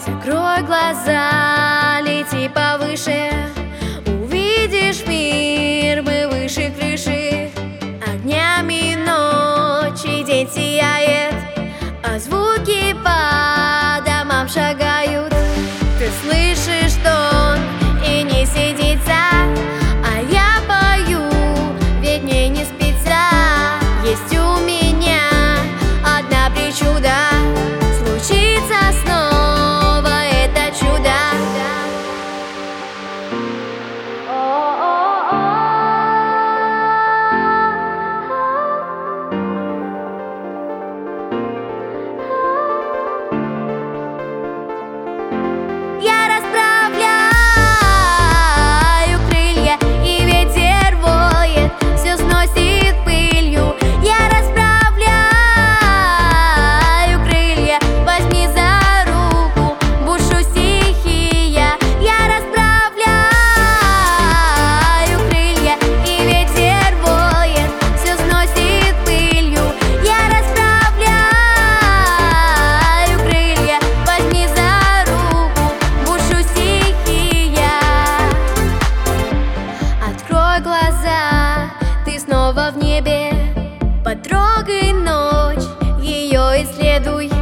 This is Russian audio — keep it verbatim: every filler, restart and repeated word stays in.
Закрой глаза, лети повыше, увидишь мир, мы выше крыши. Огнями ночи день сияет, а звуки по домам шагают. Ты слышишь тон и не сидится, а я пою, ведь мне не спится. Есть у меня одна причуда, случится снова это чудо. Я расправляю крылья, и ветер воет, все сносит пылью. Я расправляю крылья, возьми за руку, бушу стихия. Я расправляю крылья, и ветер воет, все сносит пылью. Я расправляю крылья, возьми за руку, бушу стихия. Открой глаза, ты снова в небе, потрогай ночь, ее исследуй.